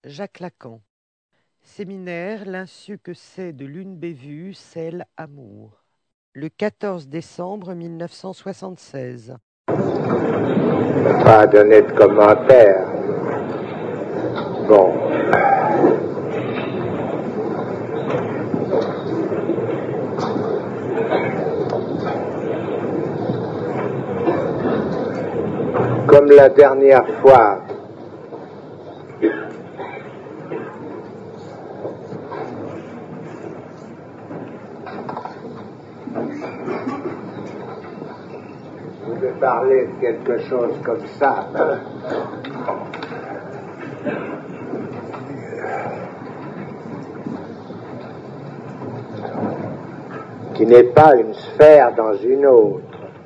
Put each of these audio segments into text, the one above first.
Jacques Lacan. Séminaire, l'insu que c'est de l'une bévue, celle amour. Le 14 décembre 1976. Pas donner de commentaires. Bon. Comme la dernière fois, je vais parler de quelque chose comme ça. Qui n'est pas une sphère dans une autre.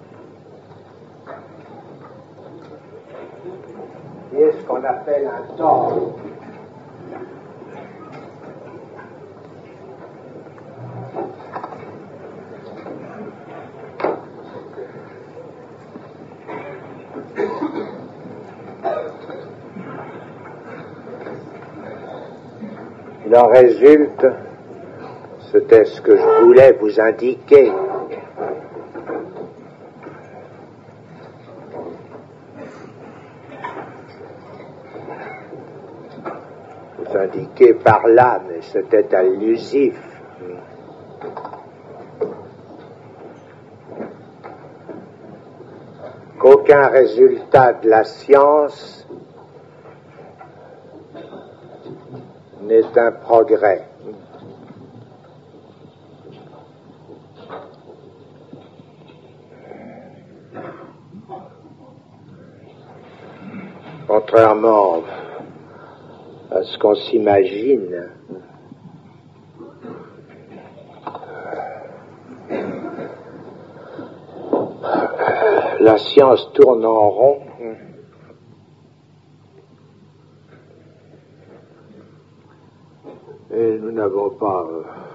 Qui est ce qu'on appelle un temps. Il en résulte, c'était ce que je voulais vous indiquer. Vous indiquer par là, mais c'était allusif. Qu'aucun résultat de la science n'est un progrès. Contrairement à ce qu'on s'imagine, la science tourne en rond. Et nous n'avons pas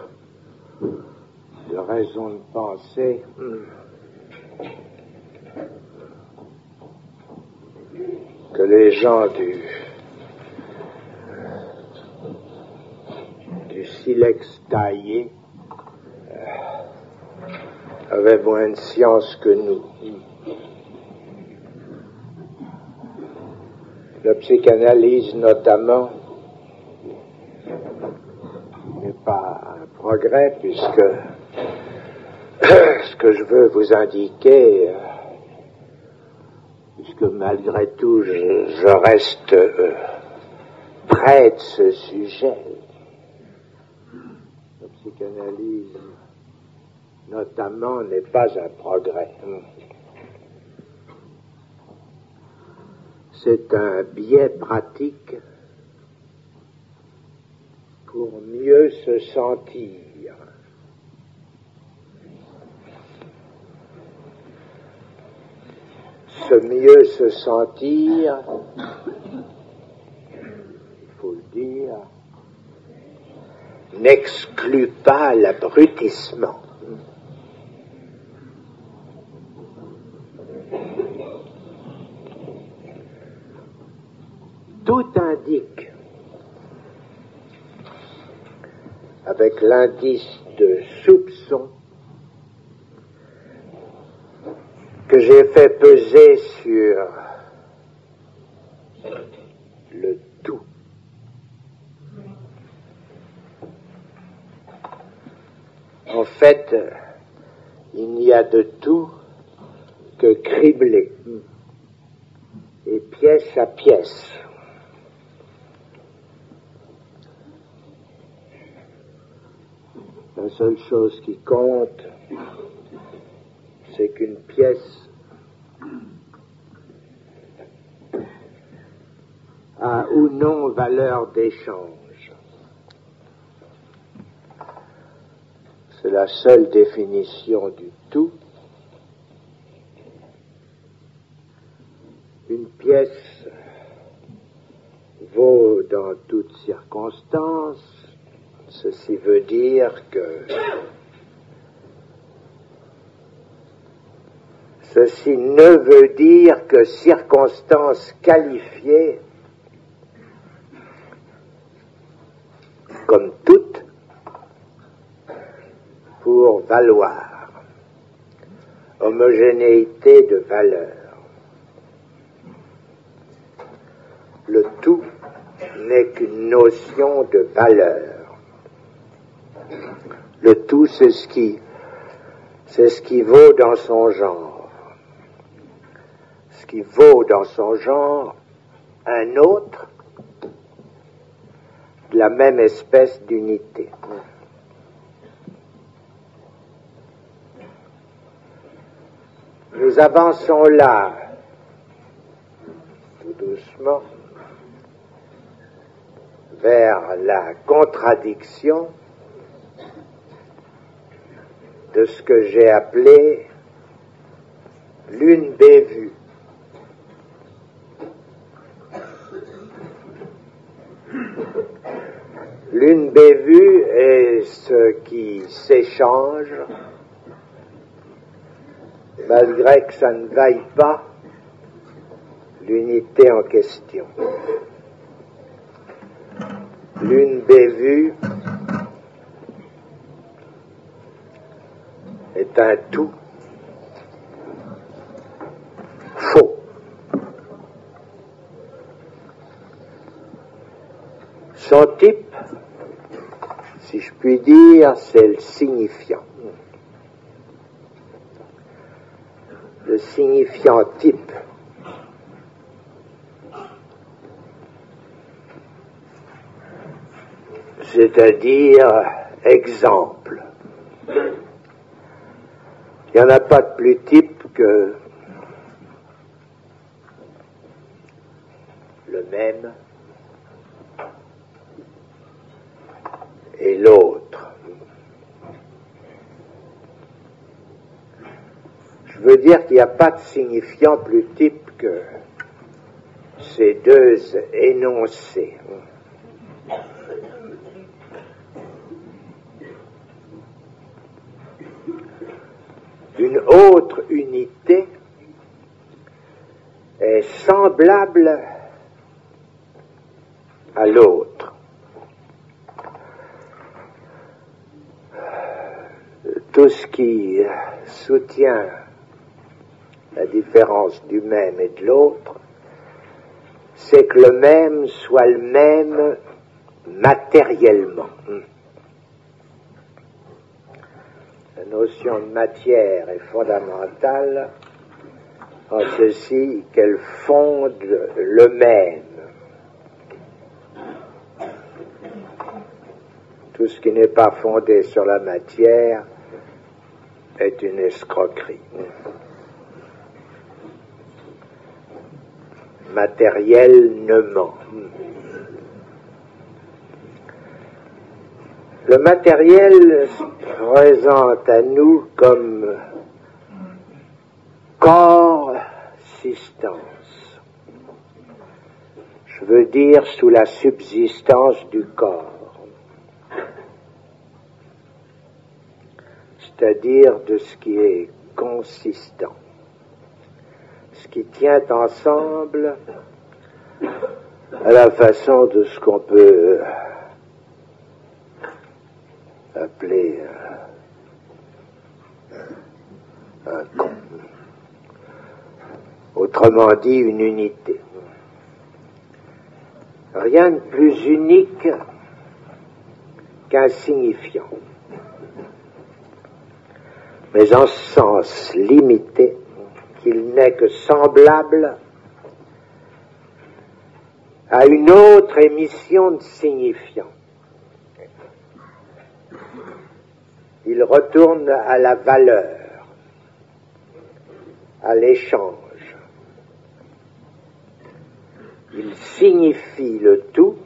de raison de penser que les gens du silex taillé avaient moins de science que nous. La psychanalyse, notamment, n'est pas un progrès, puisque ce que je veux vous indiquer, puisque malgré tout je reste près de ce sujet, la psychanalyse, notamment, n'est pas un progrès. C'est un biais pratique pour mieux se sentir. Ce mieux se sentir, il faut le dire, n'exclut pas l'abrutissement. Tout indique, avec l'indice de soupçon que j'ai fait peser sur le tout, en fait, il n'y a de tout que criblé et pièce à pièce. La seule chose qui compte, c'est qu'une pièce a ou non valeur d'échange. C'est la seule définition du tout. Une pièce vaut dans toutes circonstances. Ceci veut dire que ceci ne veut dire que circonstance qualifiée comme toutes pour valoir, homogénéité de valeur. Le tout n'est qu'une notion de valeur. Le tout, c'est ce qui vaut dans son genre. Ce qui vaut dans son genre un autre de la même espèce d'unité. Nous avançons là, tout doucement, vers la contradiction de ce que j'ai appelé l'une bévue. L'une bévue est ce qui s'échange, malgré que ça ne vaille pas l'unité en question. L'une bévue est un tout faux. Son type, si je puis dire, c'est le signifiant. Le signifiant type. C'est-à-dire exemple. Il n'y en a pas de plus type que le même et l'autre. Je veux dire qu'il n'y a pas de signifiant plus type que ces deux énoncés. Une autre unité est semblable à l'autre. Tout ce qui soutient la différence du même et de l'autre, c'est que le même soit le même matériellement. La notion de matière est fondamentale en ceci qu'elle fonde le même. Tout ce qui n'est pas fondé sur la matière est une escroquerie. Matériellement. Le matériel se présente à nous comme corps-sistance. Je veux dire sous la subsistance du corps, c'est-à-dire de ce qui est consistant, ce qui tient ensemble à la façon de ce qu'on peut appeler un con. Autrement dit, une unité. Rien de plus unique qu'un signifiant. Mais en ce sens limité qu'il n'est que semblable à une autre émission de signifiant. Il retourne à la valeur, à l'échange. Il signifie le tout,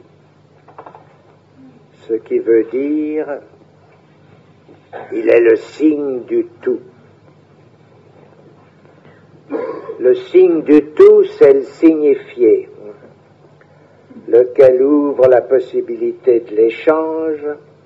ce qui veut dire il est le signe du tout. Le signe du tout, c'est le signifié, lequel ouvre la possibilité de l'échange.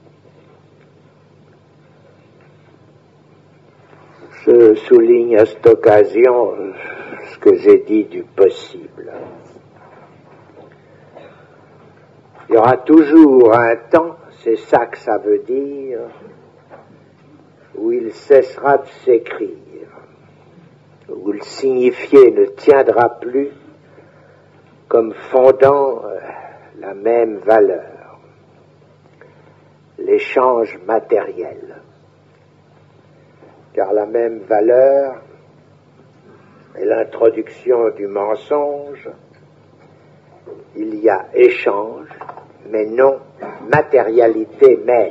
Je souligne à cette occasion ce que j'ai dit du possible. Il y aura toujours un temps, c'est ça que ça veut dire, où il cessera de s'écrire, où le signifié ne tiendra plus comme fondant la même valeur, l'échange matériel. Car la même valeur est l'introduction du mensonge, il y a échange, mais non matérialité même.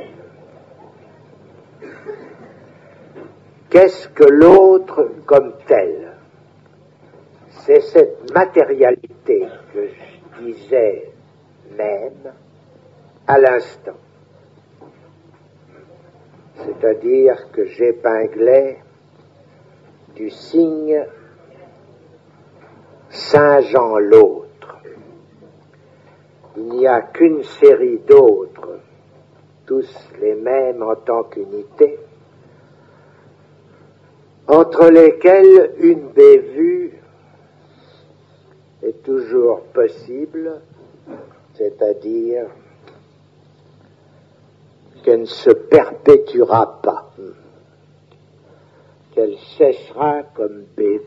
Qu'est-ce que l'autre comme tel? C'est cette matérialité que je disais même à l'instant. C'est-à-dire que j'épinglais du signe Saint-Jean l'autre. Il n'y a qu'une série d'autres, tous les mêmes en tant qu'unité, entre lesquels une bévue est toujours possible, c'est-à-dire qu'elle ne se perpétuera pas, qu'elle cessera comme bévue.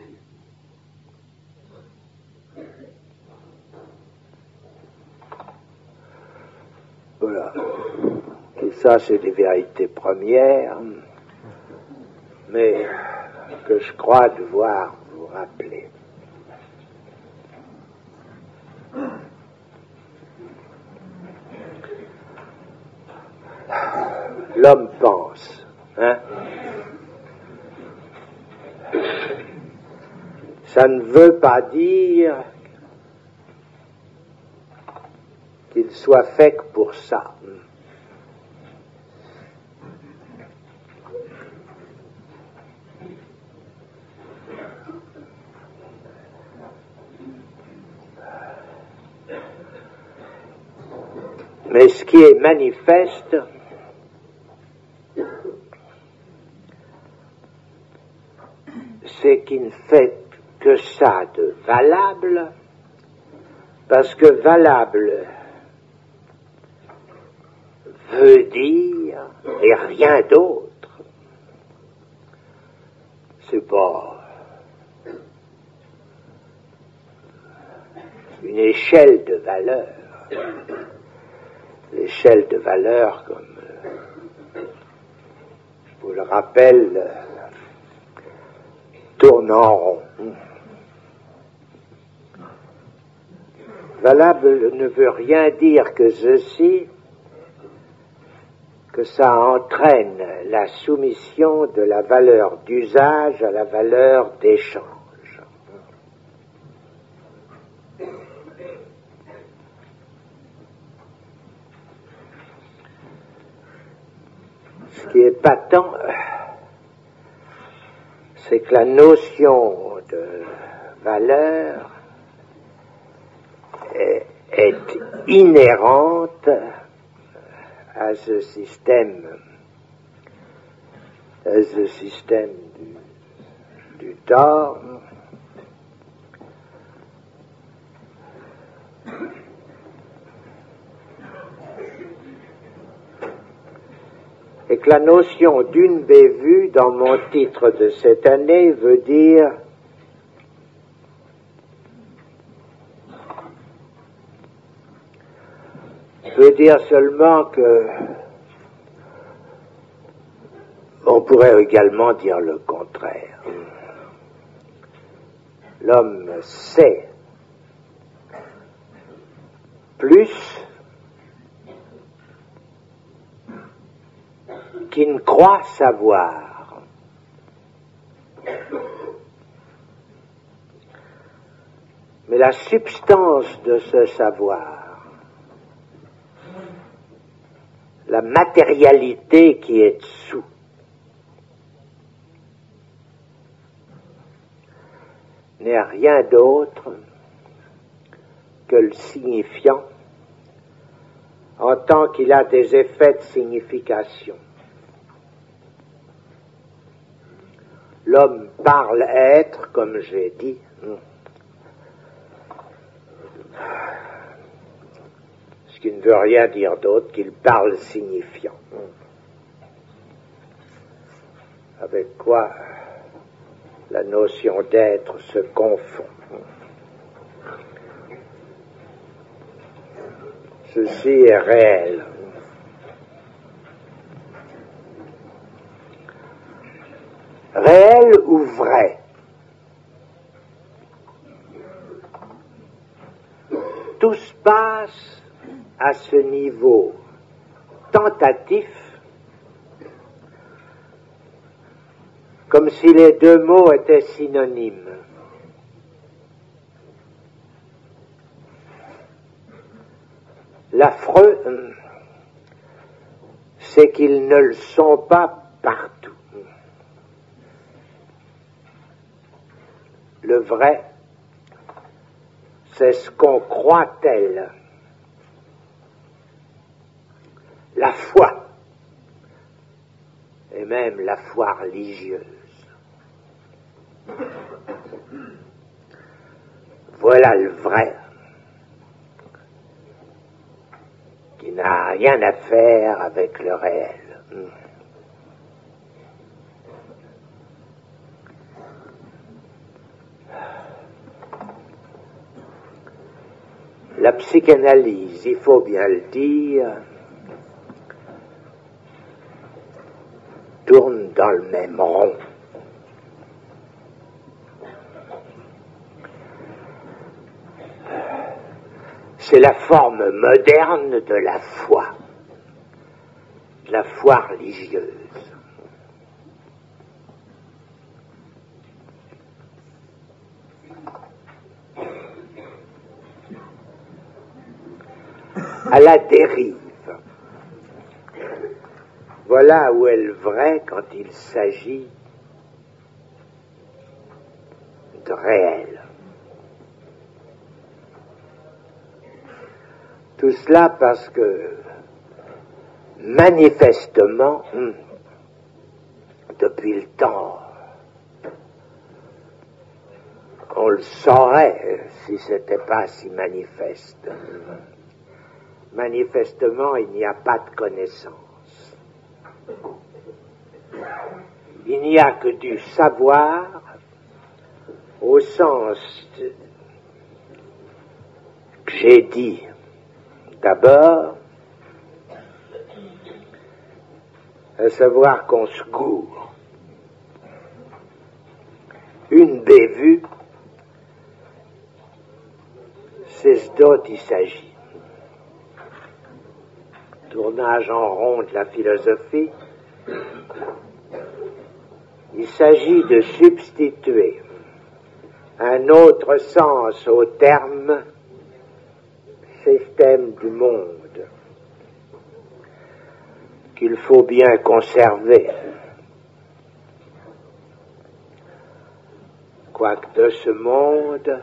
Voilà. Et ça, c'est des vérités premières, mais que je crois devoir vous rappeler. L'homme pense, hein? Ça ne veut pas dire qu'il soit fait que pour ça. Mais ce qui est manifeste, c'est qu'il ne fait que ça de valable, parce que valable veut dire, et rien d'autre, c'est pas une échelle de valeur. L'échelle de valeur, comme je vous le rappelle, tourne en rond. Valable ne veut rien dire que ceci, que ça entraîne la soumission de la valeur d'usage à la valeur d'échange. Ce qui est patent, c'est que la notion de valeur est inhérente à ce système du temps, et que la notion d'une bévue dans mon titre de cette année veut dire seulement que on pourrait également dire le contraire. L'homme sait plus qu'il ne croit savoir. Mais la substance de ce savoir, la matérialité qui est dessous, n'est rien d'autre que le signifiant en tant qu'il a des effets de signification. L'homme parle être, comme j'ai dit, ce qui ne ne veut rien dire d'autre qu'il parle signifiant. Avec quoi la notion d'être se confond. Ceci est réel. Réel ou vrai? Tout se passe à ce niveau tentatif, comme si les deux mots étaient synonymes. L'affreux, c'est qu'ils ne le sont pas partout. Le vrai, c'est ce qu'on croit tel. La foi, et même la foi religieuse. Voilà le vrai, qui n'a rien à faire avec le réel. La psychanalyse, il faut bien le dire, tourne dans le même rond. C'est la forme moderne de la foi religieuse. À la dérive. Voilà où est le vrai quand il s'agit de réel. Tout cela parce que, manifestement, depuis le temps, on le saurait si c'était pas si manifeste. Manifestement, il n'y a pas de connaissance. Il n'y a que du savoir au sens que j'ai dit d'abord, à savoir qu'on se gourre. Une bévue, c'est ce dont il s'agit. Tournage en rond de la philosophie, il s'agit de substituer un autre sens au terme système du monde qu'il faut bien conserver. Quoique de ce monde,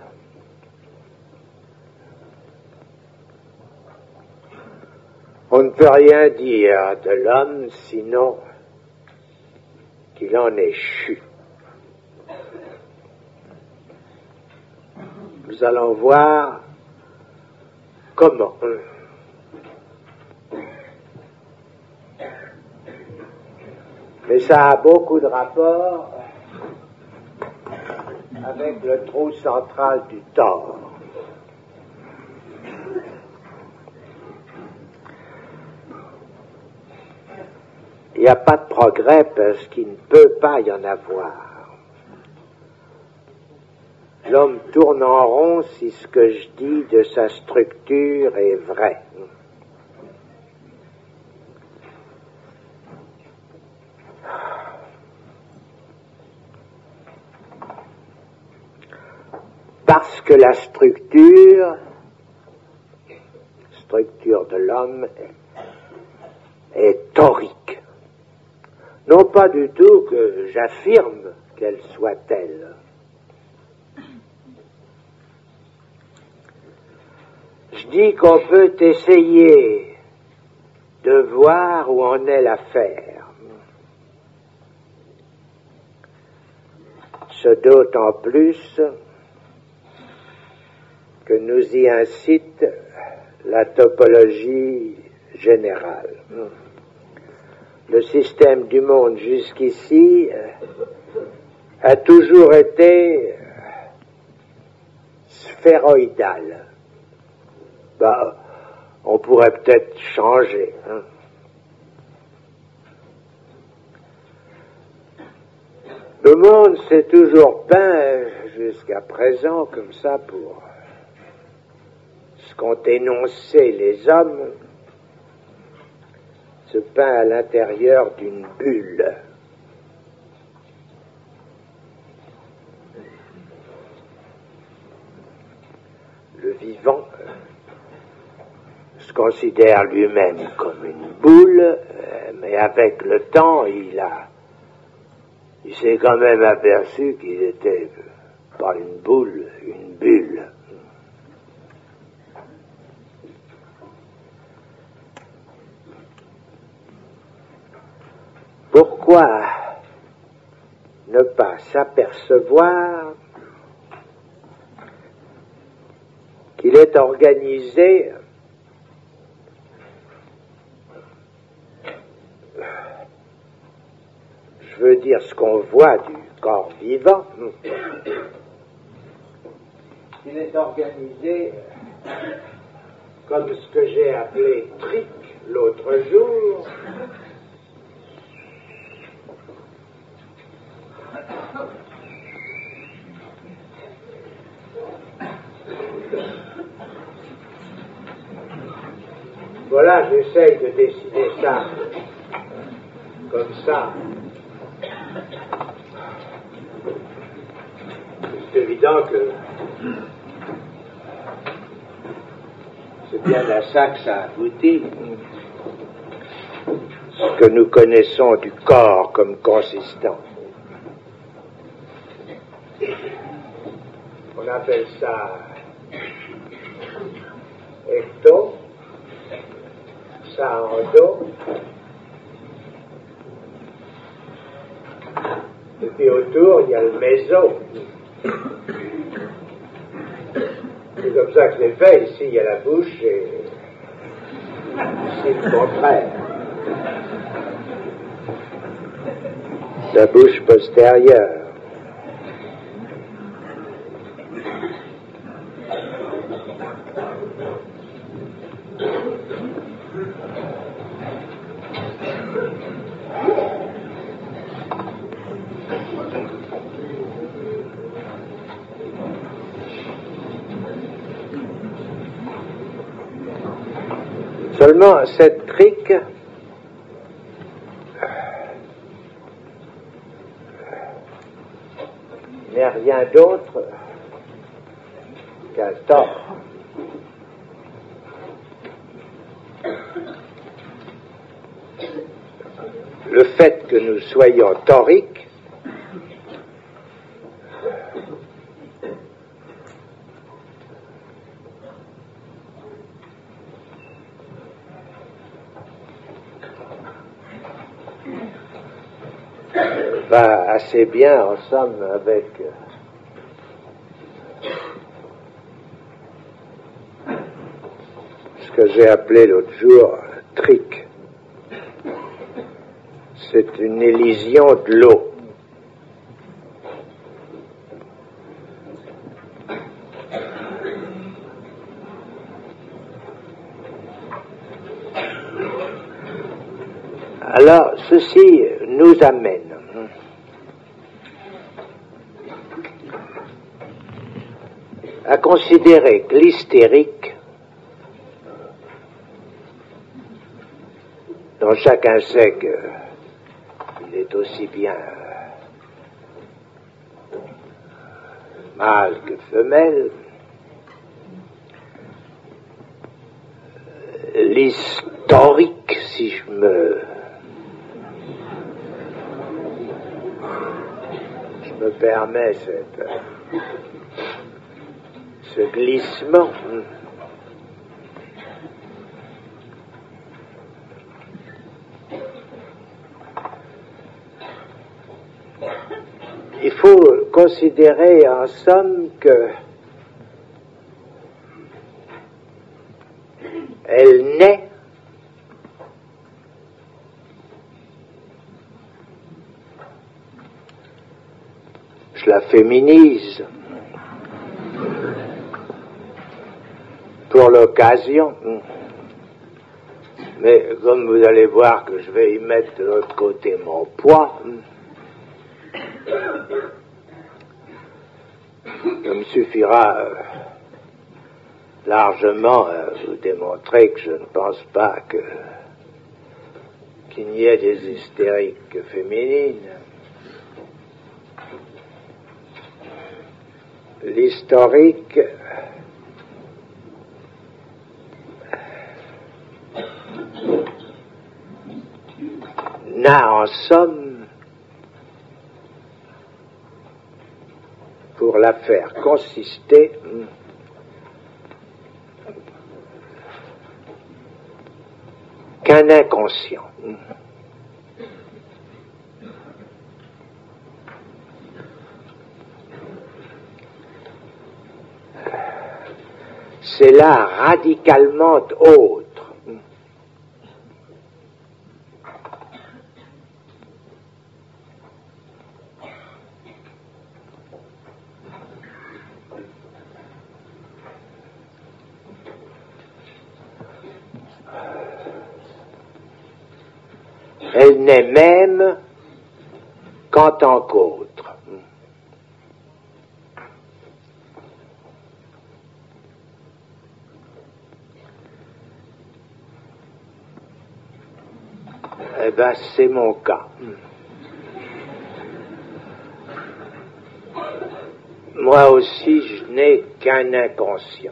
on ne peut rien dire de l'homme sinon qu'il en est chu. Nous allons voir comment. Mais ça a beaucoup de rapport avec le trou central du tort. Il n'y a pas de progrès parce qu'il ne peut pas y en avoir. L'homme tourne en rond si ce que je dis de sa structure est vrai. Parce que la structure de l'homme est torique. Non pas du tout que j'affirme qu'elle soit telle. Je dis qu'on peut essayer de voir où en est l'affaire. Ce d'autant plus que nous y incite la topologie générale. Le système du monde jusqu'ici a toujours été sphéroïdal. On pourrait peut-être changer. Le monde s'est toujours peint jusqu'à présent comme ça pour ce qu'ont énoncé les hommes, se peint à l'intérieur d'une bulle. Le vivant se considère lui-même comme une boule, mais avec le temps, il s'est quand même aperçu qu'il était pas une boule, une bulle. Pourquoi ne pas s'apercevoir qu'il est organisé je veux dire ce qu'on voit du corps vivant, il est organisé comme ce que j'ai appelé trick l'autre jour. Voilà, j'essaye de dessiner ça comme ça. C'est évident que c'est bien à ça que ça aboutit. Ce que nous connaissons du corps comme consistant. On appelle ça ecto, ça endo, et puis autour il y a le méso. C'est comme ça que c'est fait. Ici il y a la bouche et ici le contraire. La bouche postérieure. Seulement, cette trique n'est rien d'autre qu'un tort. Le fait que nous soyons toriques va assez bien en somme avec ce que j'ai appelé l'autre jour trick. C'est une élision de l'eau. Alors, ceci nous amène à considérer que l'hystérique, dont chacun sait qu'il est aussi bien mâle que femelle, l'historique, si je me permets ce glissement, il faut considérer en somme que je la féminise pour l'occasion. Mais comme vous allez voir que je vais y mettre de l'autre côté mon poids, il me suffira largement à vous démontrer que je ne pense pas qu'il n'y ait des hystériques féminines. L'historique n'a en somme, pour la faire consister, qu'un inconscient. C'est là radicalement autre. Elle n'est même qu'en tant qu'autre. Eh bien, c'est mon cas. Moi aussi, je n'ai qu'un inconscient.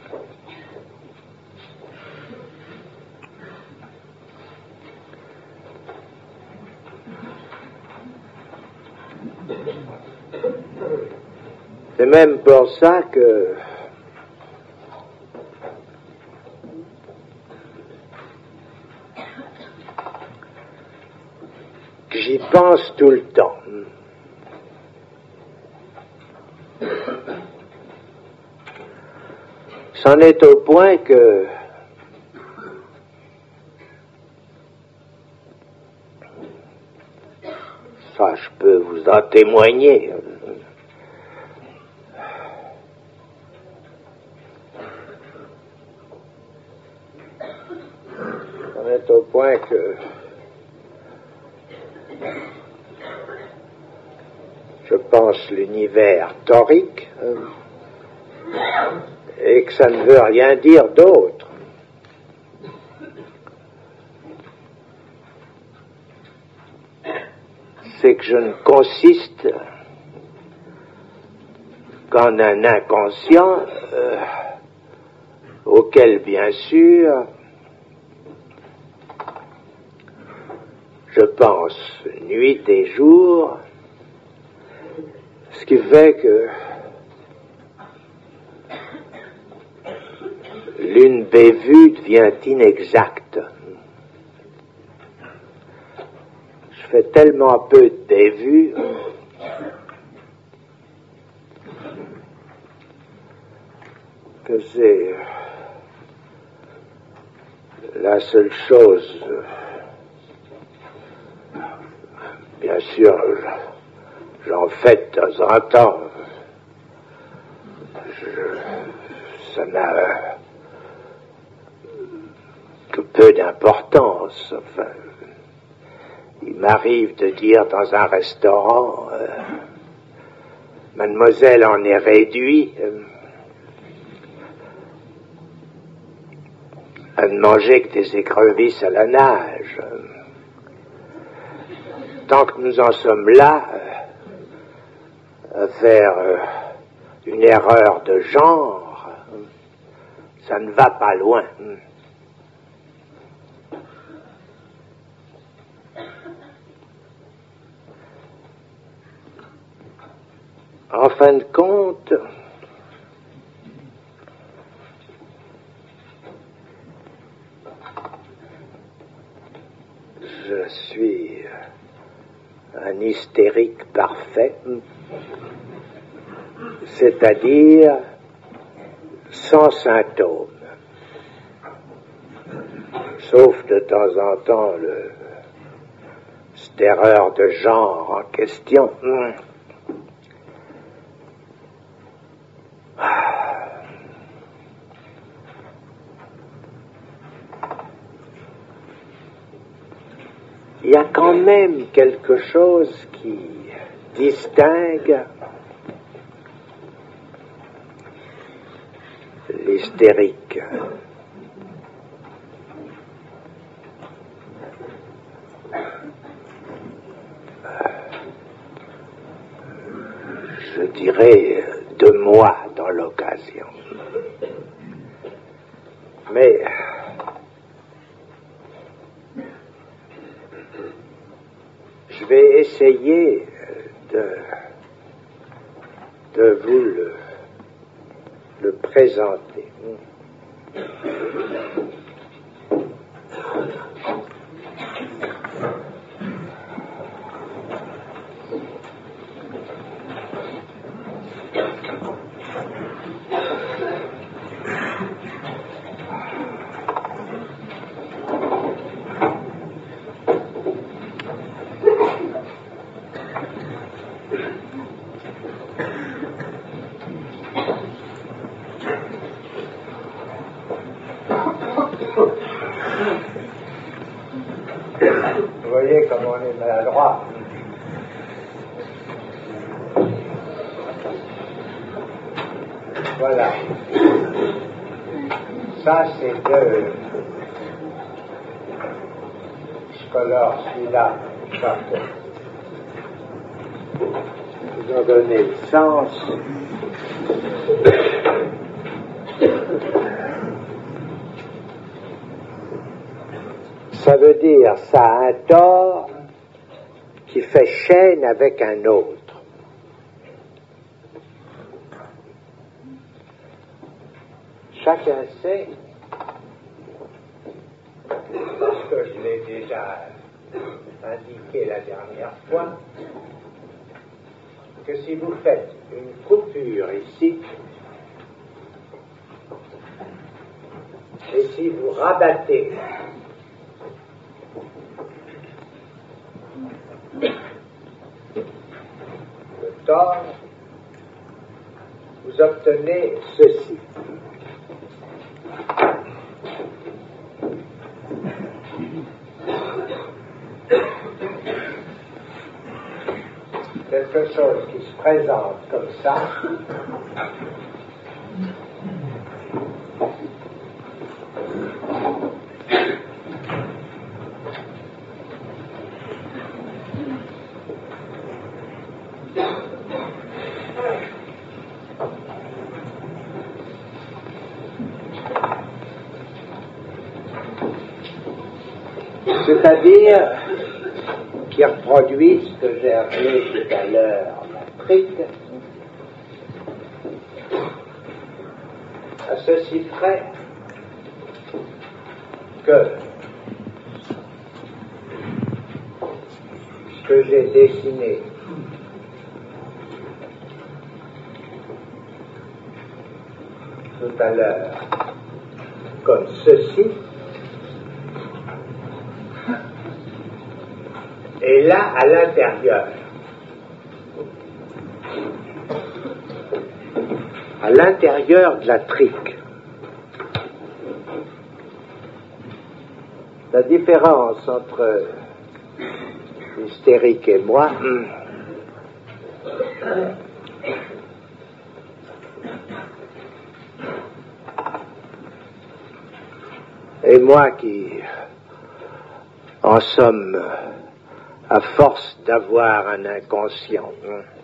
C'est même pour ça que j'y pense tout le temps. C'en est au point que ça, je peux vous en témoigner. C'en est au point que je pense l'univers torique et que ça ne veut rien dire d'autre. C'est que je ne consiste qu'en un inconscient auquel, bien sûr, je pense nuit et jour, ce qui fait que l'une bévue devient inexacte. Je fais tellement peu de bévues que c'est la seule chose. Bien sûr, j'en fais de temps en temps. Ça n'a que peu d'importance. Enfin, il m'arrive de dire dans un restaurant, mademoiselle en est réduit à ne manger que des écrevisses à la nage. Tant que nous en sommes là, à faire une erreur de genre, ça ne va pas loin. En fin de compte, je suis un hystérique parfait, c'est-à-dire sans symptômes, sauf de temps en temps cette erreur de genre en question. il y a quand même quelque chose qui distingue l'hystérique. Je dirais de moi dans l'occasion. Mais je vais essayer de vous le présenter. Vous voyez comme on est maladroit. Voilà. Ça, c'est de... Je colore celui-là. Ils ont donné le sens. Ça veut dire, ça a un tort qui fait chaîne avec un autre. Chacun sait, parce que je l'ai déjà indiqué la dernière fois, que si vous faites une coupure ici, et si vous rabattez le tort, vous obtenez ceci. Quelque chose qui se présente comme ça, c'est-à-dire qui reproduit ce que j'ai appelé tout à l'heure la trique, à ceci près que ce que j'ai dessiné tout à l'heure comme ceci, et là, à l'intérieur de la trique. La différence entre l'hystérique et moi, et moi qui, en somme, à force d'avoir un inconscient,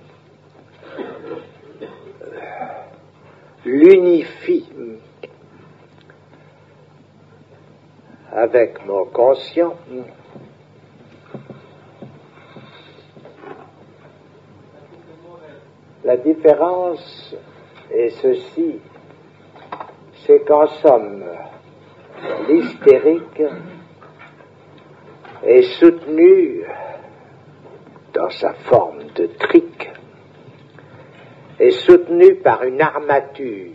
l'unifie avec mon conscient, la différence est ceci, c'est qu'en somme, l'hystérique est soutenu dans sa forme de trique, est soutenu par une armature.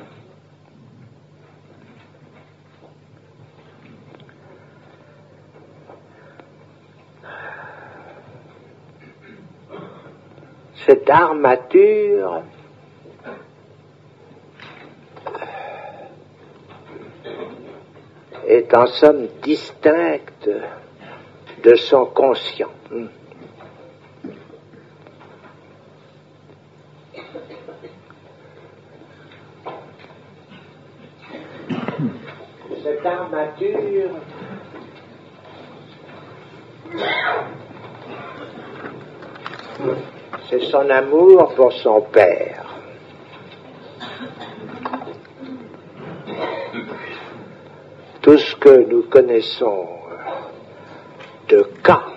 Cette armature est en somme distincte de son conscient. Cette armature c'est son amour pour son père. Tout ce que nous connaissons de cas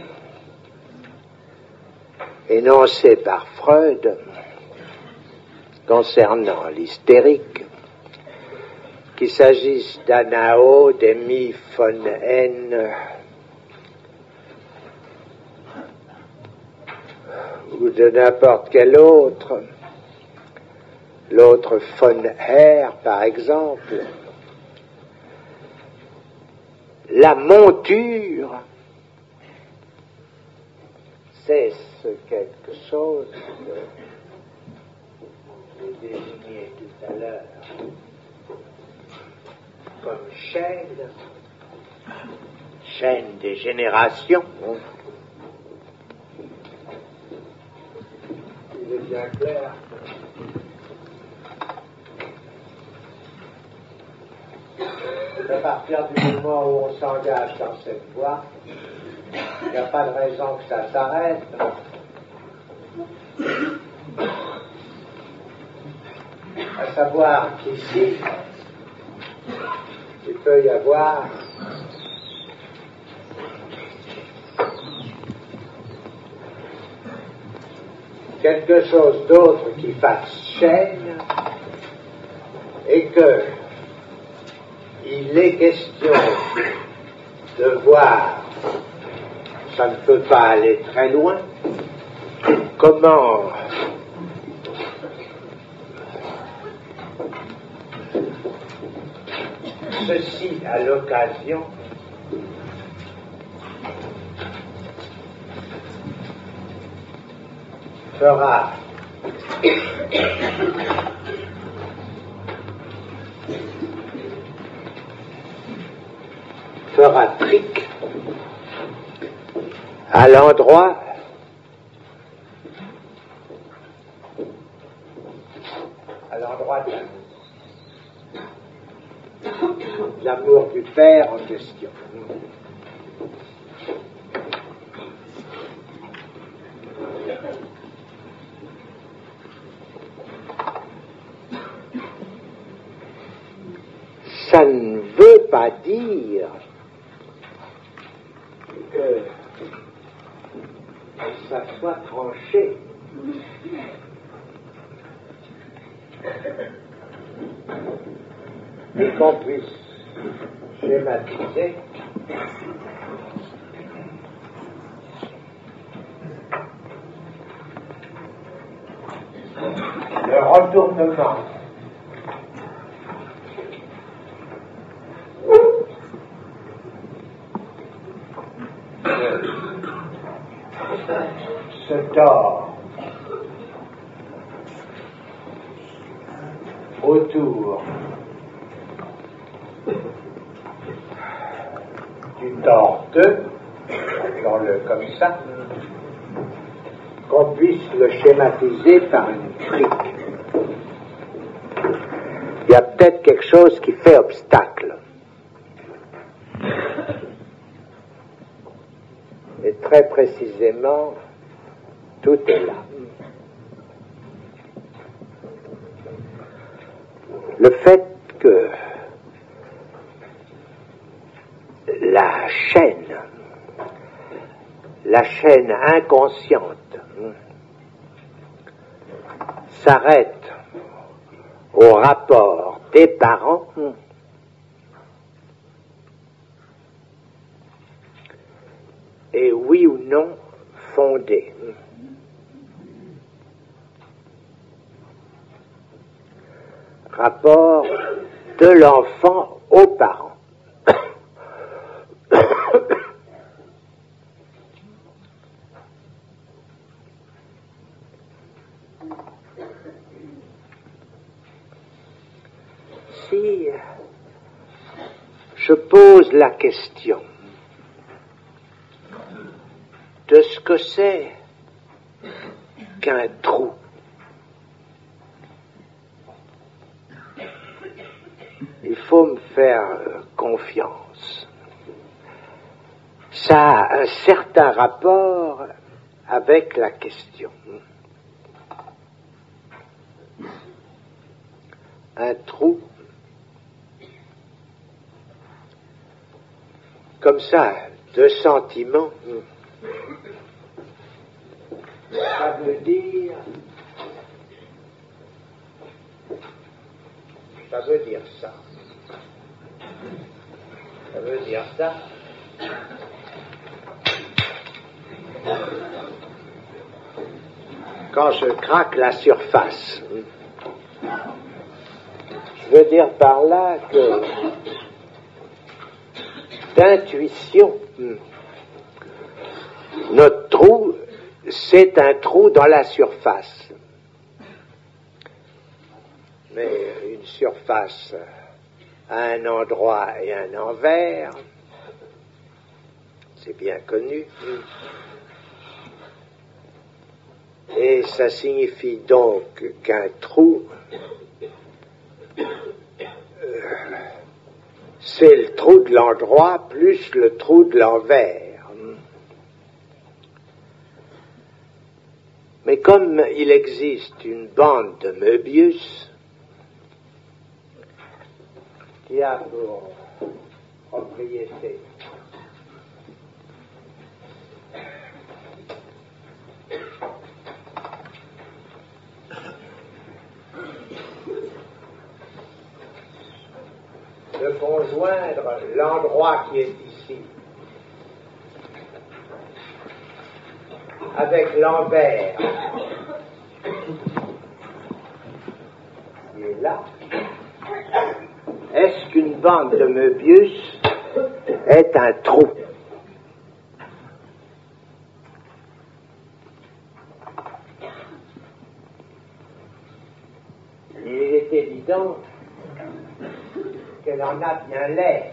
énoncés par Freud concernant l'hystérique, qu'il s'agisse d'Anao, d'Emmy von N ou de n'importe quel autre, l'autre von R par exemple, la monture, c'est quelque chose que j'ai désigné tout à l'heure comme chaîne des générations. Il est bien clair qu'à partir du moment où on s'engage dans cette voie, il n'y a pas de raison que ça s'arrête. À savoir qu'ici, il peut y avoir quelque chose d'autre qui fasse chaîne et que il est question de voir, ça ne peut pas aller très loin, comment ceci à l'occasion fera tric à l'endroit de l'amour du père en question. Ça ne veut pas dire que ça soit tranché. Et qu'on puisse schématiser le retournement ce tort autour du tort 2, appelons-le comme ça, qu'on puisse le schématiser par une trique. Il y a peut-être quelque chose qui fait obstacle. Et très précisément, tout est là. Le fait que la chaîne inconsciente s'arrête au rapport des parents est oui ou non fondé. Rapport de l'enfant aux parents. Si je pose la question de ce que c'est qu'un trou. Il faut me faire confiance. Ça a un certain rapport avec la question. Un trou, comme ça, de sentiments, ça veut dire ça. Ça veut dire ça. Quand je craque la surface, je veux dire par là que d'intuition, notre trou, c'est un trou dans la surface. Mais une surface à un endroit et un envers, c'est bien connu. Et ça signifie donc qu'un trou, c'est le trou de l'endroit plus le trou de l'envers. Mais comme il existe une bande de Möbius qui a pour propriété de conjoindre l'endroit qui est ici avec l'envers qui est là, est-ce qu'une bande de Möbius est un trou? Il est évident qu'elle en a bien l'air.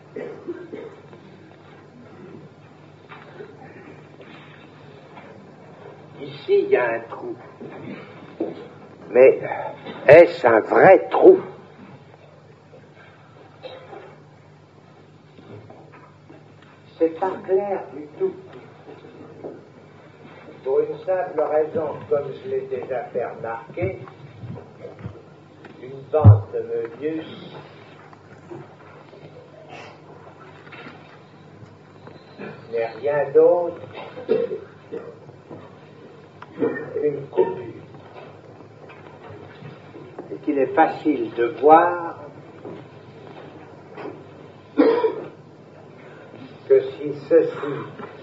Ici, il y a un trou. Mais est-ce un vrai trou? C'est pas clair du tout. Pour une simple raison, comme je l'ai déjà fait remarquer, une bande de Möbius n'est rien d'autre qu'une coupure. Et qu'il est facile de voir que si ceci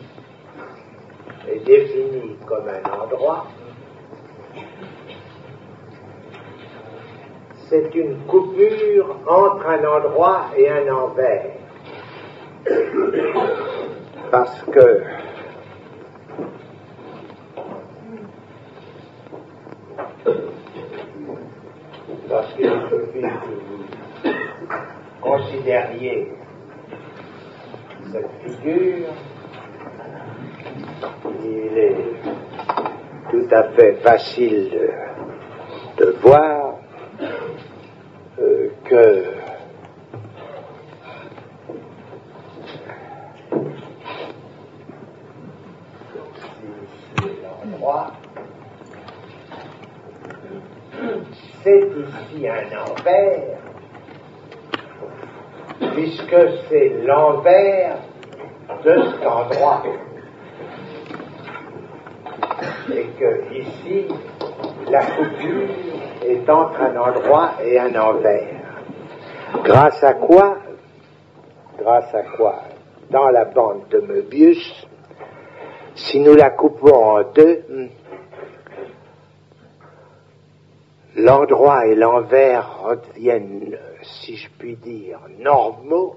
est défini comme un endroit, c'est une coupure entre un endroit et un envers. Parce qu'il suffit que vous considériez cette figure, il est tout à fait facile de voir que l'endroit, c'est ici un envers, puisque c'est l'envers de cet endroit. Et que ici, la coupure est entre un endroit et un envers. Grâce à quoi? Dans la bande de Möbius, si nous la coupons en deux, l'endroit et l'envers redeviennent, si je puis dire, normaux,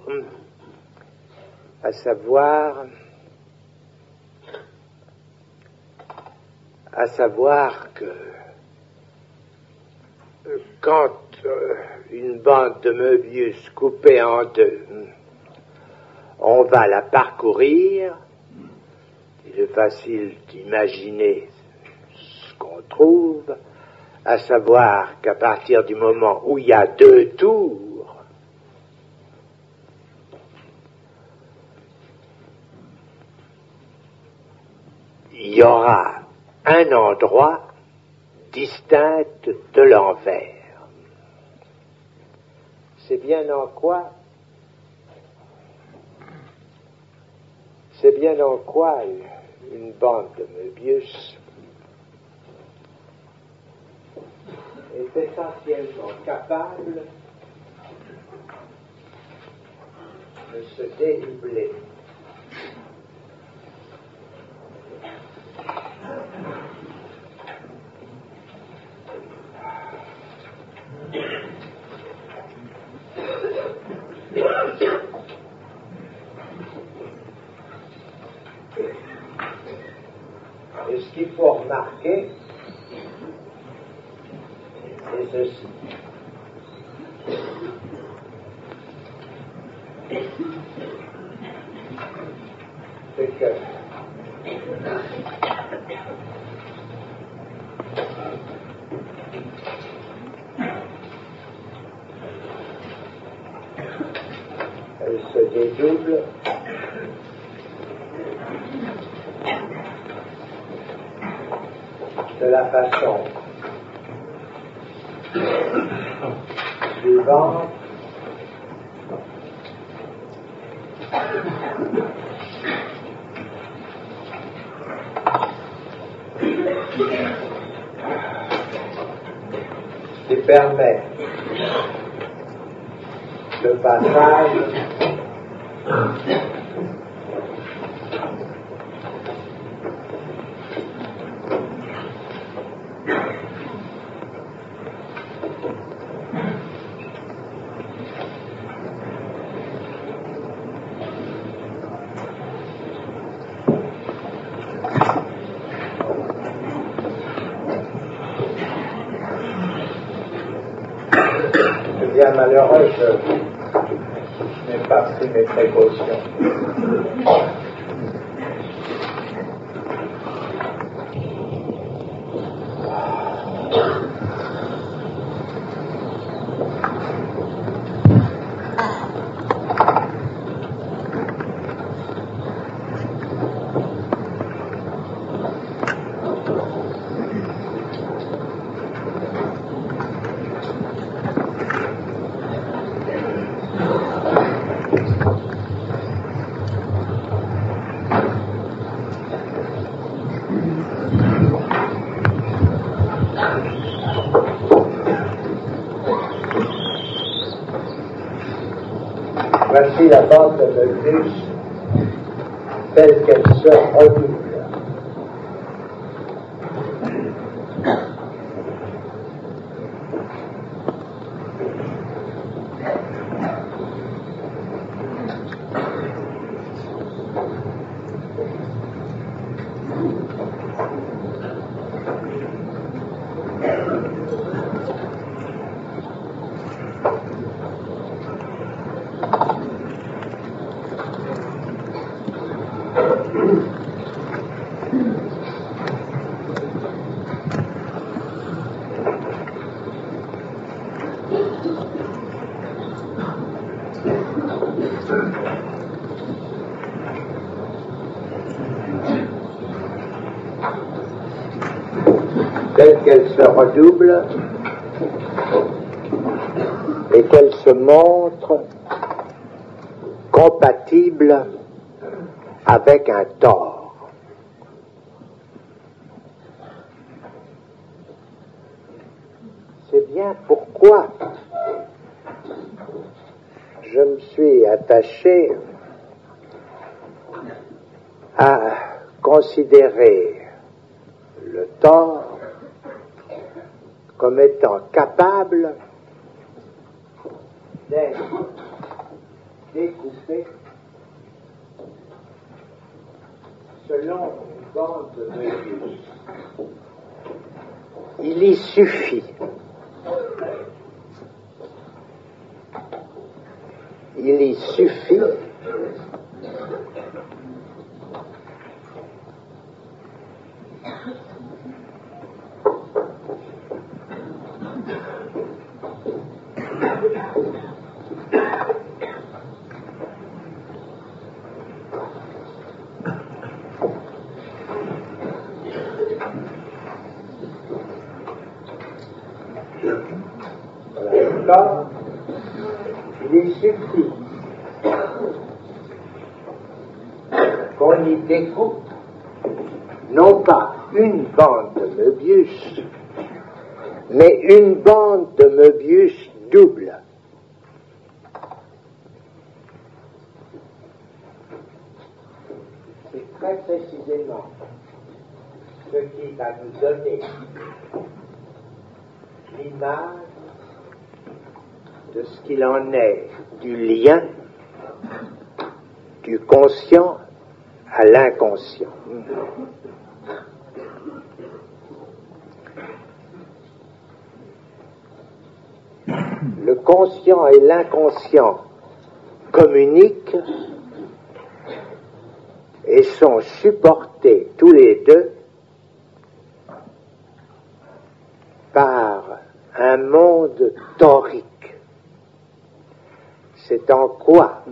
à savoir que quand une bande de Möbius coupée en deux, on va la parcourir, et Il est facile d'imaginer ce qu'on trouve, à savoir qu'à partir du moment où il y a deux tours, il y aura un endroit distinct de l'envers. C'est bien en quoi une bande de Möbius est essentiellement capable de se dédoubler. Et ce qu'il faut remarquer, c'est ceci. C'est que elle se dédouble de la façon suivante. Qui permet le passage bien malheureux, je n'ai pas pris mes précautions. Voici la bande de Möbius telle qu'elle se redouble. Telle qu'elle se redouble et qu'elle se montre compatible avec un tort. C'est bien pourquoi je me suis attaché à considérer le tort comme étant capable d'être découpé selon une bande de Möbius. Il y suffit qu'on y découpe non pas une bande de Möbius, mais une bande de Möbius double. C'est très précisément ce qui va nous donner l'image de ce qu'il en est du lien du conscient à l'inconscient. Le conscient et l'inconscient communiquent et sont supportés tous les deux par un monde torique. C'est en quoi?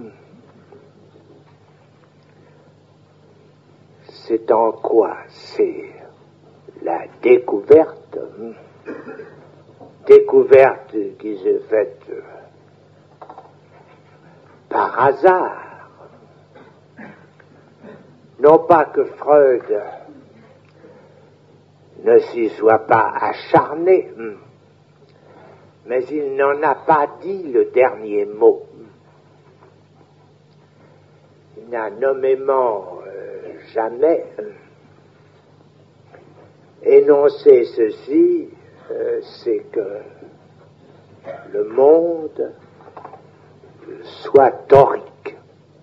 C'est en quoi? C'est la découverte qui s'est faite par hasard. Non pas que Freud ne s'y soit pas acharné, mais il n'en a pas dit le dernier mot. Il n'a nommément jamais énoncé ceci, c'est que le monde soit torique.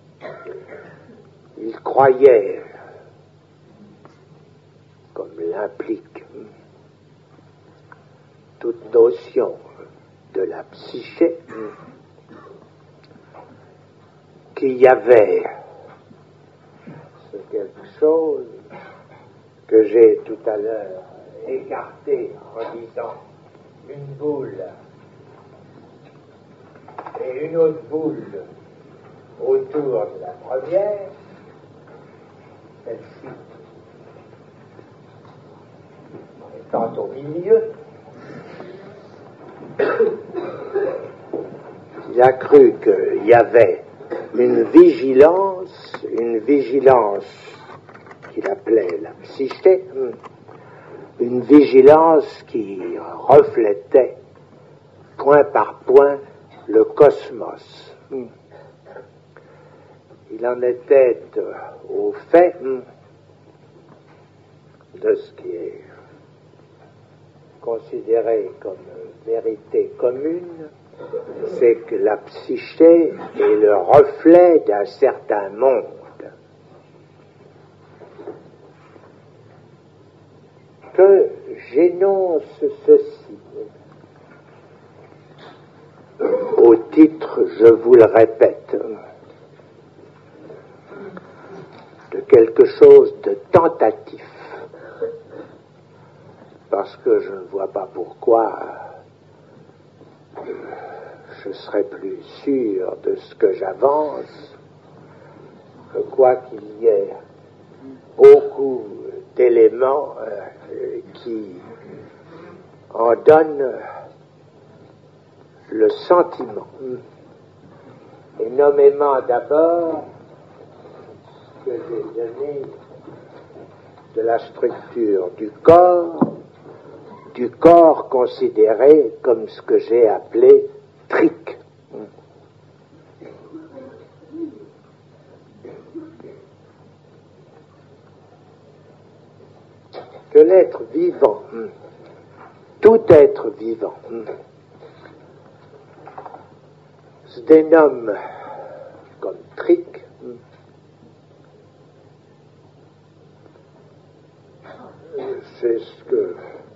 Il croyait, comme l'implique toute notion de la psyché, qu'il y avait quelque chose que j'ai tout à l'heure écarté en disant une boule et une autre boule autour de la première, celle-ci étant au milieu. Il a cru qu'il y avait une vigilance qu'il appelait la psyché, une vigilance qui reflétait point par point le cosmos. Il en était au fait de ce qui est considéré comme vérité commune, c'est que la psyché est le reflet d'un certain monde. Que j'énonce ceci au titre, je vous le répète, de quelque chose de tentatif, parce que je ne vois pas pourquoi je serais plus sûr de ce que j'avance, que quoi qu'il y ait beaucoup d'éléments qui en donnent le sentiment. Et nommément d'abord ce que j'ai donné de la structure du corps considéré comme ce que j'ai appelé trique. Que l'être vivant, tout être vivant, se dénomme comme trique, c'est ce que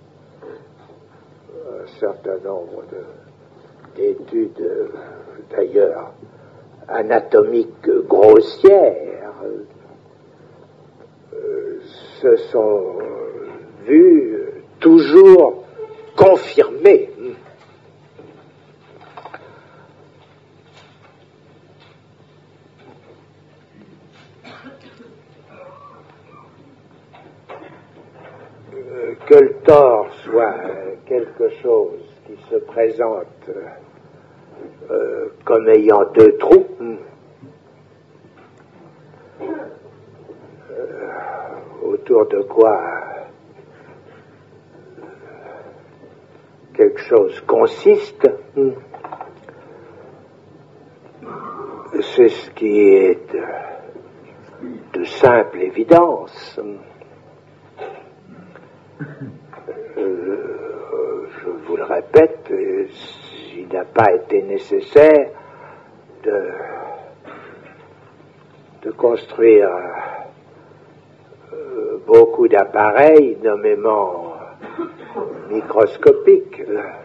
un certain nombre d'études, d'ailleurs anatomiques grossières, se sont vues toujours confirmées. Que le tort soit quelque chose qui se présente comme ayant deux trous, autour de quoi quelque chose consiste, c'est ce qui est de simple évidence. Je vous le répète, il n'a pas été nécessaire de construire beaucoup d'appareils nommément microscopiques.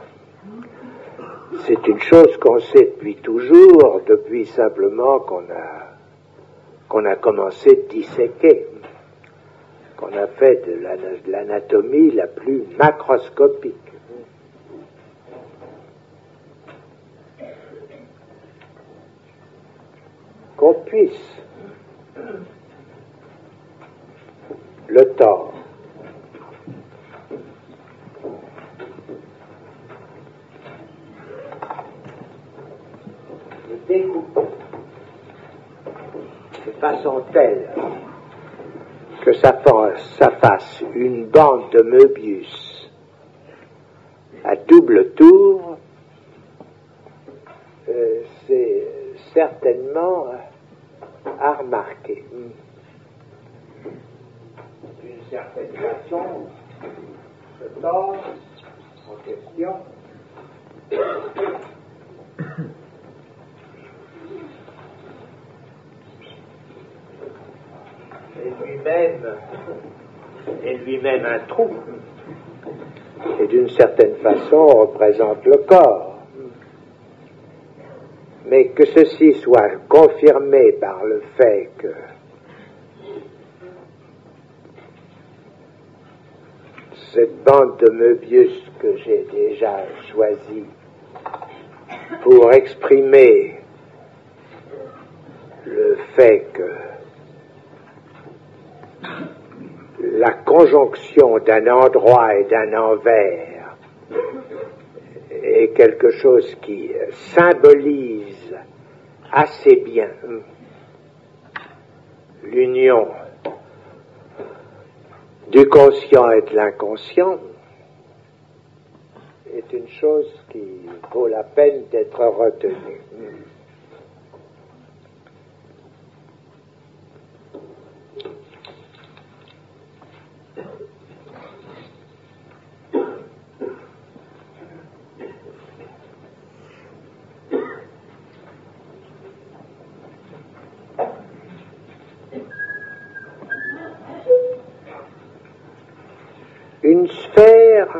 C'est une chose qu'on sait depuis toujours, depuis simplement qu'on a commencé de disséquer, qu'on a fait de l'anatomie la plus macroscopique. Qu'on puisse le tort le découper de façon telle que ça fasse une bande de Möbius à double tour, c'est certainement à remarquer. D'une certaine façon, ce tort en question est lui-même un trou, et d'une certaine façon représente le corps. Mais que ceci soit confirmé par le fait que cette bande de Möbius que j'ai déjà choisie pour exprimer le fait que la conjonction d'un endroit et d'un envers est quelque chose qui symbolise assez bien l'union du conscient et de l'inconscient, est une chose qui vaut la peine d'être retenue. Une sphère,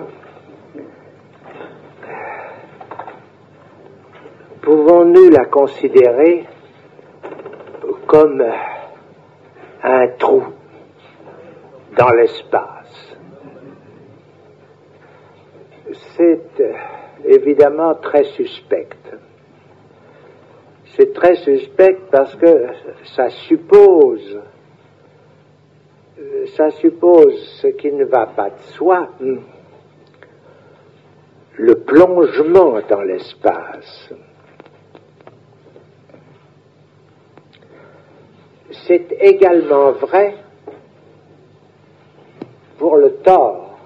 pouvons-nous la considérer comme un trou dans l'espace? C'est évidemment très suspect. C'est très suspect parce que ça suppose ce qui ne va pas de soi, le plongement dans l'espace. C'est également vrai pour le tort.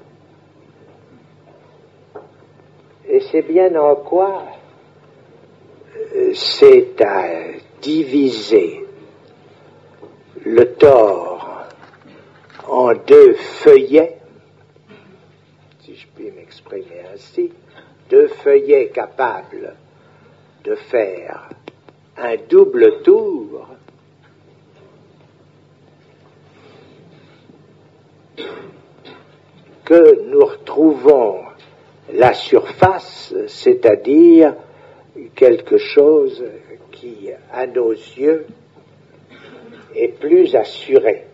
Et c'est bien en quoi c'est à diviser le tort en deux feuillets, si je puis m'exprimer ainsi, deux feuillets capables de faire un double tour, que nous retrouvons la surface, c'est-à-dire quelque chose qui, à nos yeux, est plus assuré.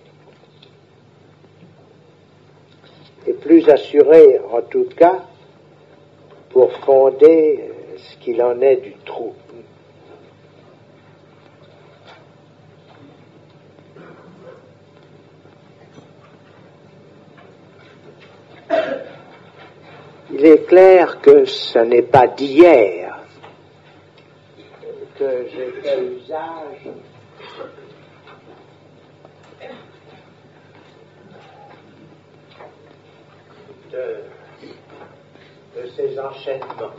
Et plus assuré, en tout cas, pour fonder ce qu'il en est du trou. Il est clair que ce n'est pas d'hier que j'ai fait usage de ces enchaînements.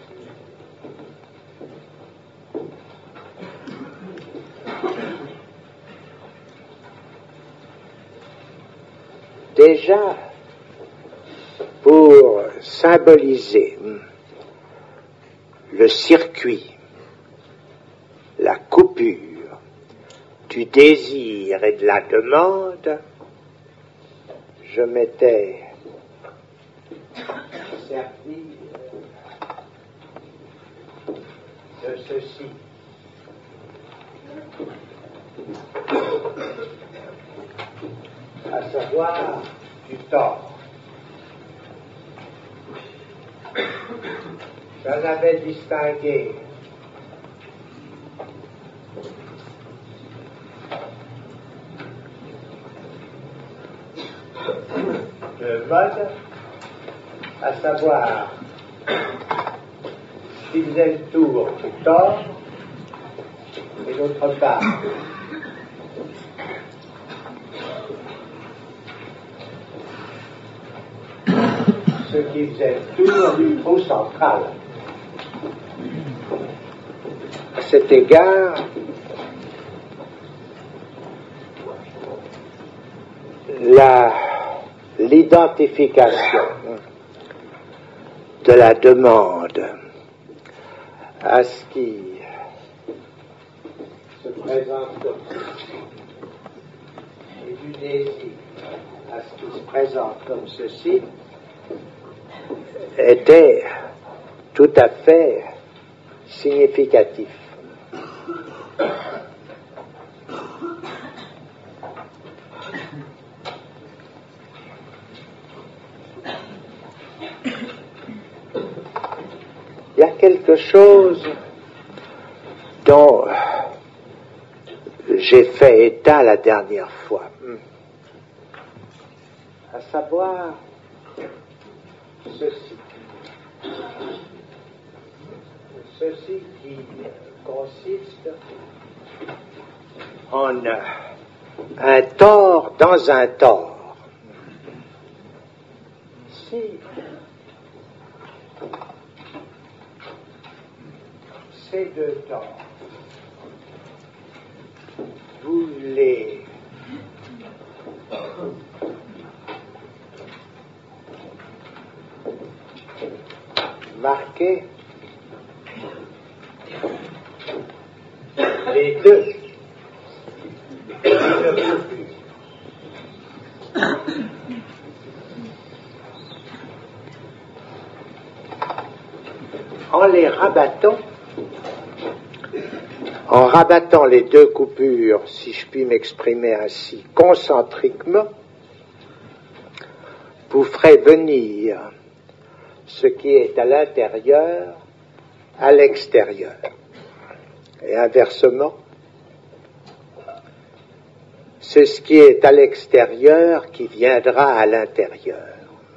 Déjà, pour symboliser le circuit, la coupure du désir et de la demande, je m'étais servi de ceci. À savoir du tort. J'en avais distingué deux modes, à savoir qui faisait le tour du tort et d'autre part ce qui faisait le tour du trou central. À cet égard, l'identification de la demande à ce qui se présente comme et du désir à ce qui se présente comme ceci était tout à fait significatif. Il y a quelque chose dont j'ai fait état la dernière fois, à savoir ceci. Ceci qui consiste en un tort dans un tort. Si ces deux torts, vous les marquez, les deux, en les rabattant, en rabattant les deux coupures, si je puis m'exprimer ainsi, concentriquement, vous ferez venir ce qui est à l'intérieur à l'extérieur. Et inversement, c'est ce qui est à l'extérieur qui viendra à l'intérieur.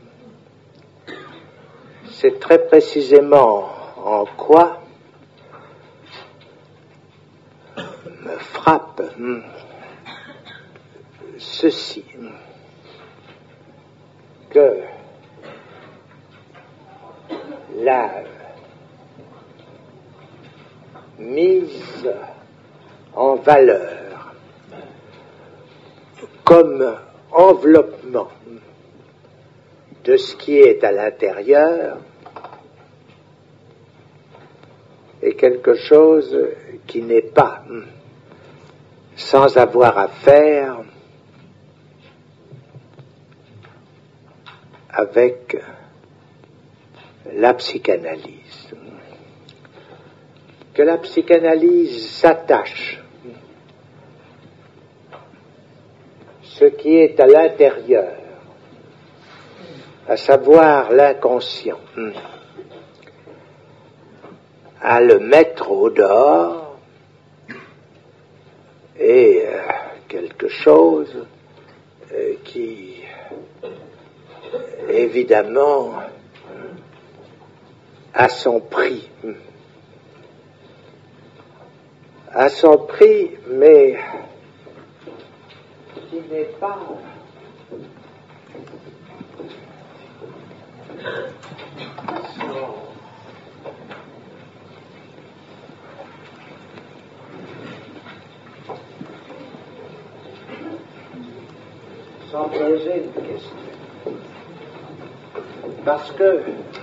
C'est très précisément en quoi me frappe ceci, que la mise en valeur comme enveloppement de ce qui est à l'intérieur est quelque chose qui n'est pas sans avoir à faire avec la psychanalyse. Que la psychanalyse s'attache ce qui est à l'intérieur, à savoir l'inconscient, à le mettre au dehors est quelque chose qui évidemment a son prix. À son prix, mais qui n'est pas sans poser une question. Parce que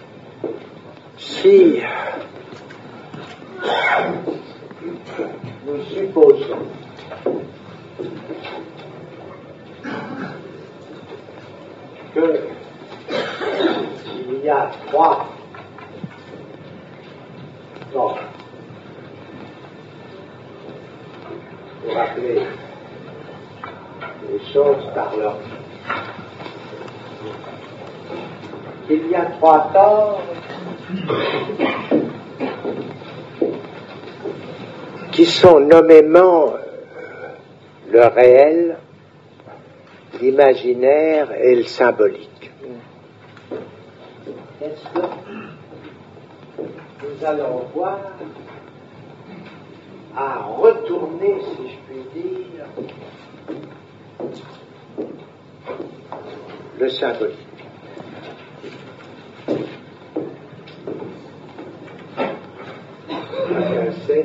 si nous supposons que il y a 3 temps pour appeler les choses par leur nom. Il y a 3 torts qui sont nommément le réel, l'imaginaire et le symbolique. Est-ce que nous allons voir à retourner, si je puis dire, le symbolique? C'est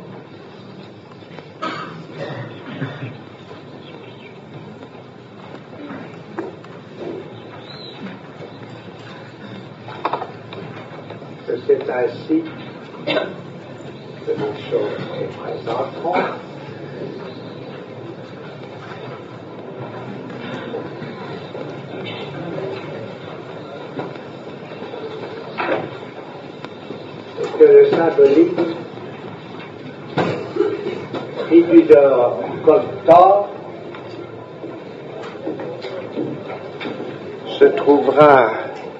ainsi que les choses se présenteront. Et que le symbolique, pris du dehors comme tort, se trouvera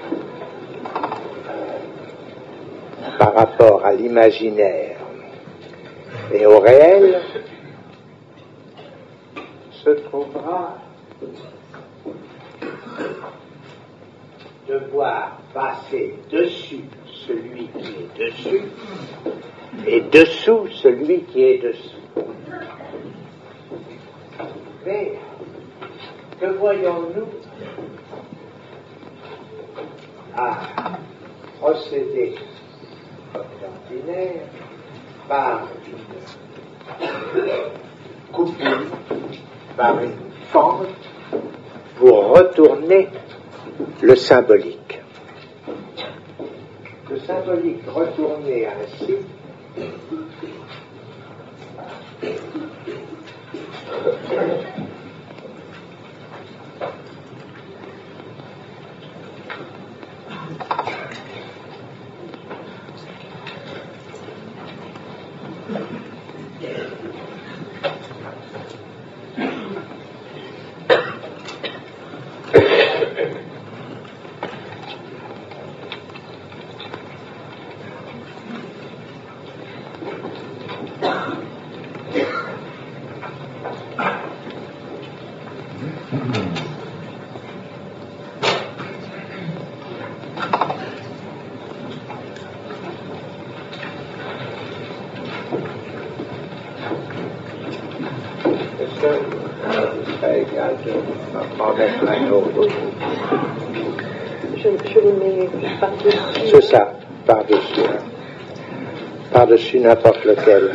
par rapport à l'imaginaire et au réel, se trouvera de voir passer dessus celui qui est dessus et dessous celui qui est dessous. Mais que voyons-nous à procéder ordinaire par une coupure, par une fente, pour retourner le symbolique. Le symbolique retourné ainsi Je les mets par-dessus. C'est ça, par-dessus. Par-dessus n'importe lequel.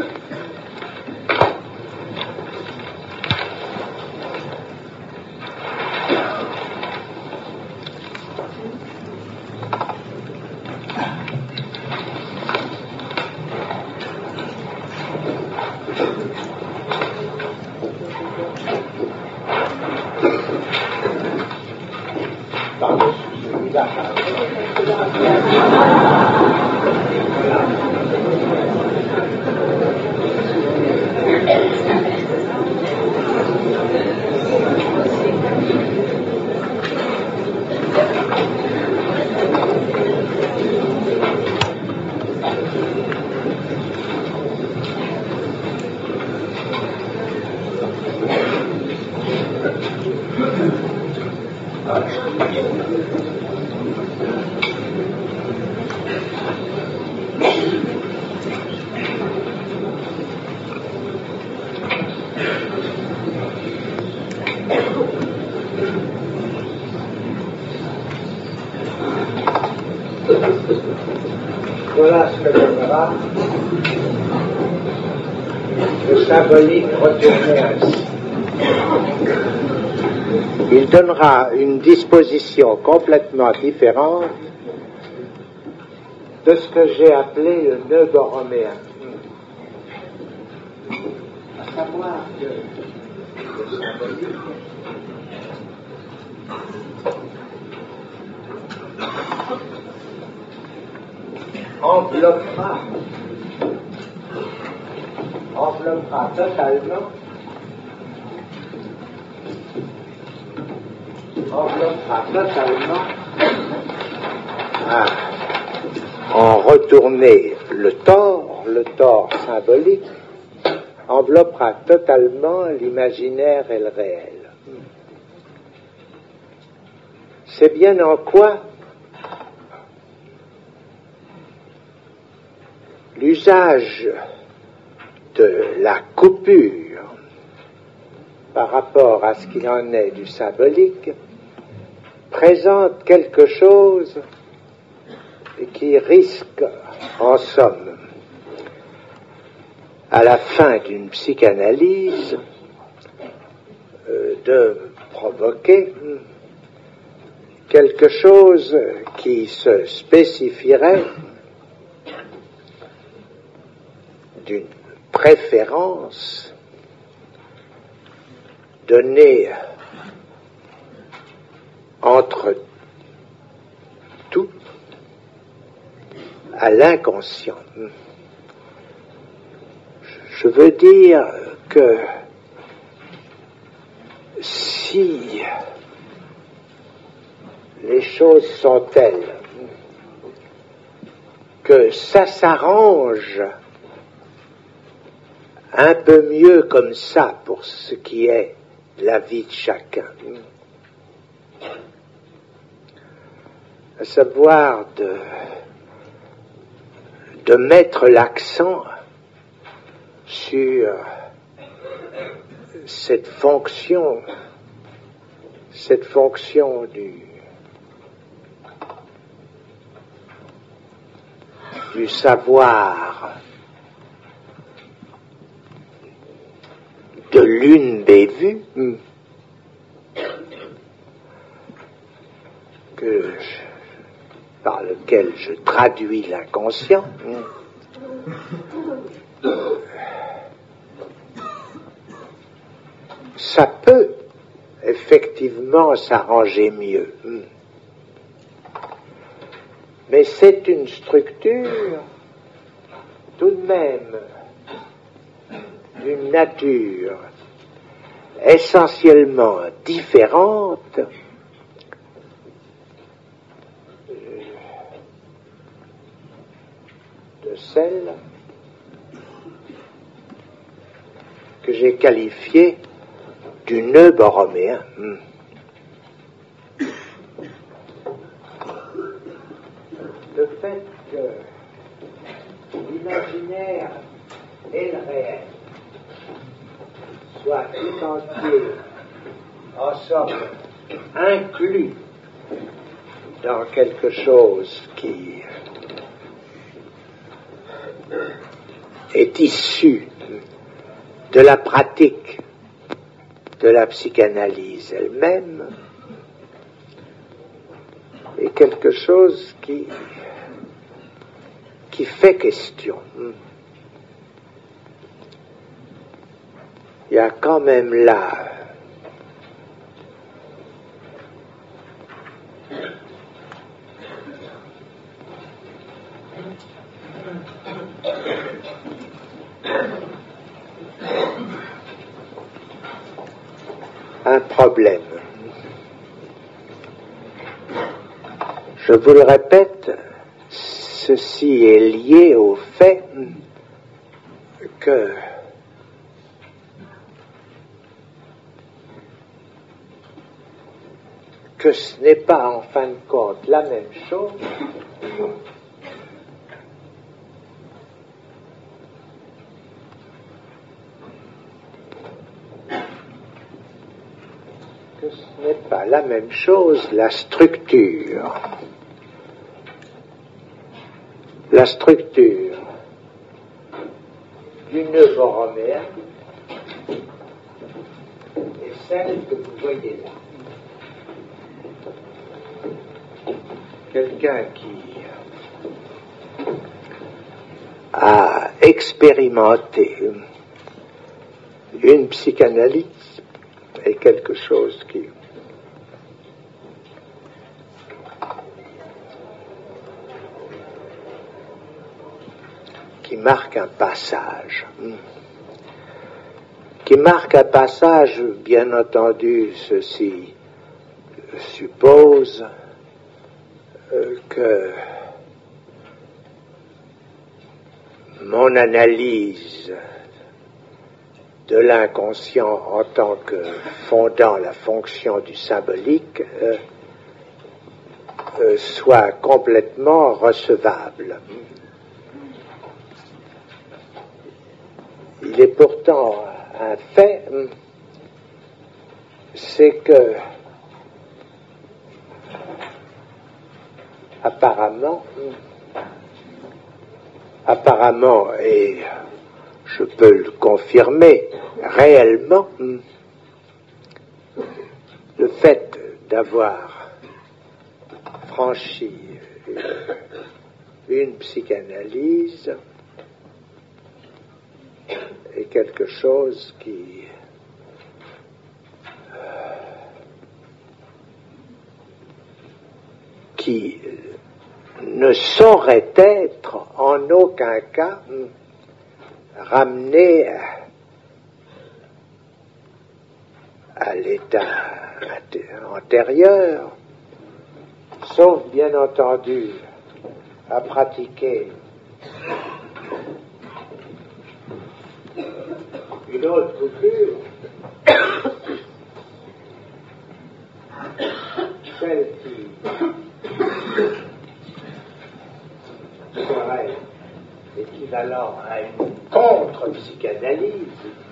Voilà ce que donnera le symbolique retourné ainsi. Il donnera une disposition complètement différente de ce que j'ai appelé le nœud borroméen. À savoir que le symbolique enveloppera totalement en retourner le tort symbolique enveloppera totalement l'imaginaire et le réel. C'est bien en quoi l'usage de la coupure par rapport à ce qu'il en est du symbolique présente quelque chose qui risque, en somme, à la fin d'une psychanalyse, de provoquer quelque chose qui se spécifierait d'une préférence donnée entre tout à l'inconscient. Je veux dire que si les choses sont telles que ça s'arrange un peu mieux comme ça pour ce qui est la vie de chacun, à savoir de mettre l'accent sur cette fonction du savoir de l'une des vues par lequel je traduis l'inconscient, ça peut effectivement s'arranger mieux. Mais c'est une structure tout de même d'une nature essentiellement différente de celle que j'ai qualifiée du nœud borroméen. Le fait que l'imaginaire et le réel soient tout entiers, en somme, inclus dans quelque chose qui est issu de la pratique de la psychanalyse elle-même, est quelque chose qui fait question. Il y a quand même là un problème. Je vous le répète, ceci est lié au fait que ce n'est pas en fin de compte la même chose la structure la structure du nœud borroméen est celle que vous voyez là. Quelqu'un qui a expérimenté une psychanalyse est quelque chose qui marque un passage. Qui marque un passage, bien entendu, ceci suppose que mon analyse de l'inconscient en tant que fondant la fonction du symbolique soit complètement recevable. Il est pourtant un fait, c'est que apparemment, et je peux le confirmer réellement, le fait d'avoir franchi une psychanalyse est quelque chose qui ne saurait être en aucun cas ramené à l'état antérieur, sauf bien entendu à pratiquer une autre coupure, celle qui serait équivalent à une contre-psychanalyse,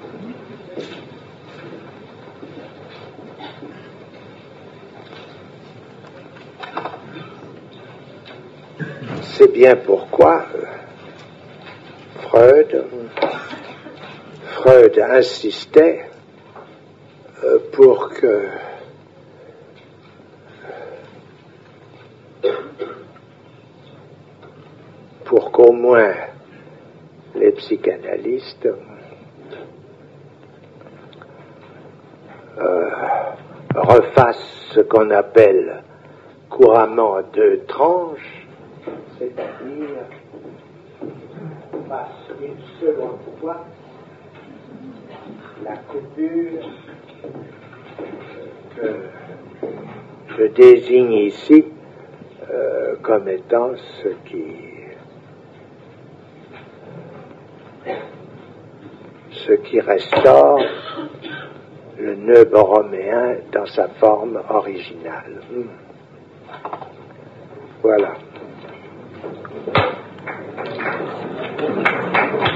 c'est bien pourquoi Freud insistait pour qu'au moins les psychanalystes refassent ce qu'on appelle couramment deux tranches, c'est-à-dire fassent une seconde fois la coupure que je désigne ici comme étant ce qui restaure le nœud borroméen dans sa forme originale. Voilà.